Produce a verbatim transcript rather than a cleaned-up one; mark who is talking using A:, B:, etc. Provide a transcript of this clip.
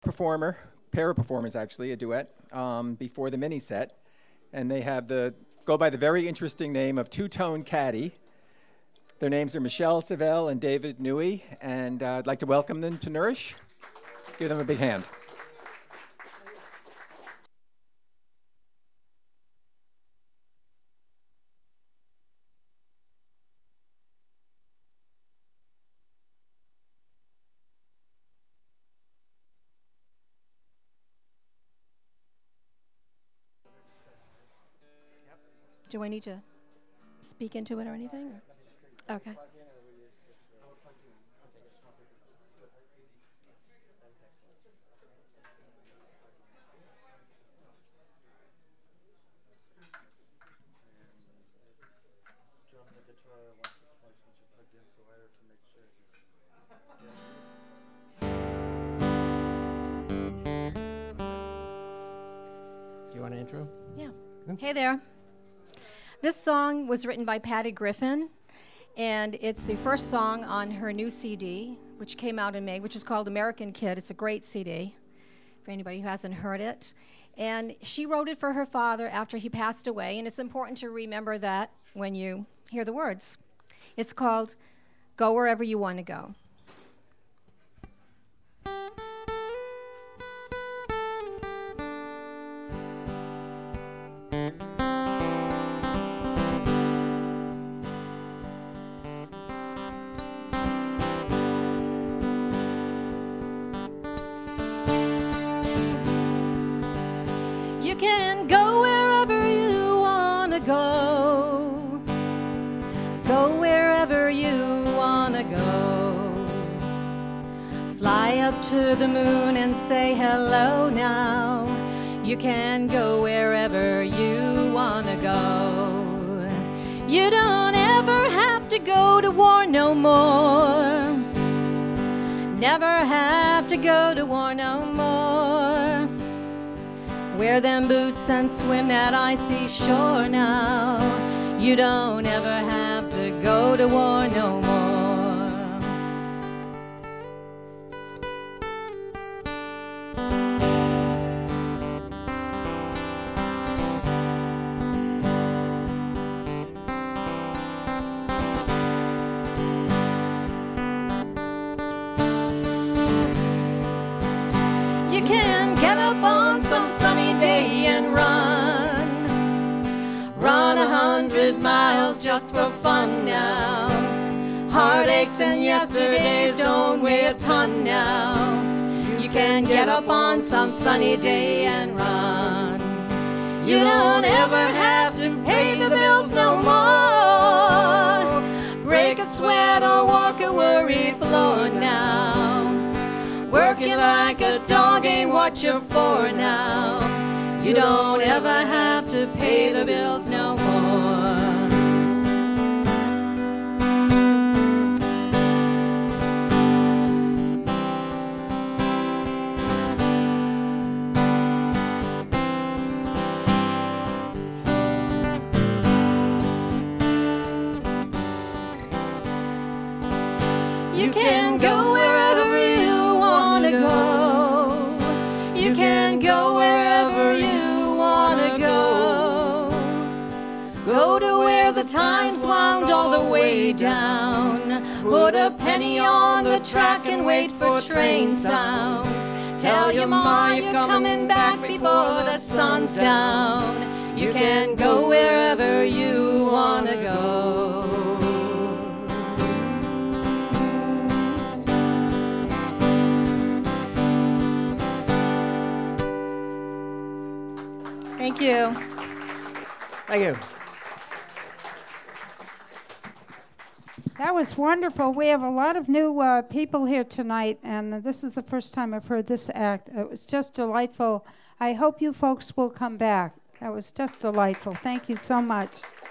A: performer, pair of performers actually, a duet, um, before the mini set. And they have the, go by the very interesting name of Two Tone Caddy. Their names are Michelle Savelle and David Newey, and uh, I'd like to welcome them to Nourish. Give them a big hand.
B: Do I need to speak into it or anything? Or? Okay.
C: Do you want an intro?
B: Yeah. Hey there. This song was written by Patty Griffin, and it's the first song on her new C D, which came out in May, which is called American Kid. It's a great C D for anybody who hasn't heard it. And she wrote it for her father after he passed away, and it's important to remember that when you hear the words. It's called Go Wherever You Want to Go. You can go wherever you want to go. Go wherever you want to go. Fly up to the moon and say hello now. You can go wherever you want to go. You don't ever have to go to war no more. Never have to go to war no more. Wear them boots and swim that icy shore now. You don't ever have to go to war no more. You can get up on some sunny day and run. Run a hundred miles just for fun now. Heartaches and yesterdays don't weigh a ton now. You can get up on some sunny day and run. You don't ever have to pay the bills no more. Break a sweat or walk a worried floor now. Working like a dog ain't what you're for now. You don't ever have to pay the bills no more. You can go wherever you want to go. You can go wherever you want to go. Go to where the time's wound all the way down. Put a penny on the track and wait for train sounds. Tell your ma you're coming back before the sun's down. You can go wherever you want to go. Thank you.
C: Thank you.
D: That was wonderful. We have a lot of new uh, people here tonight, and this is the first time I've heard this act. It was just delightful. I hope you folks will come back. That was just delightful. Thank you so much.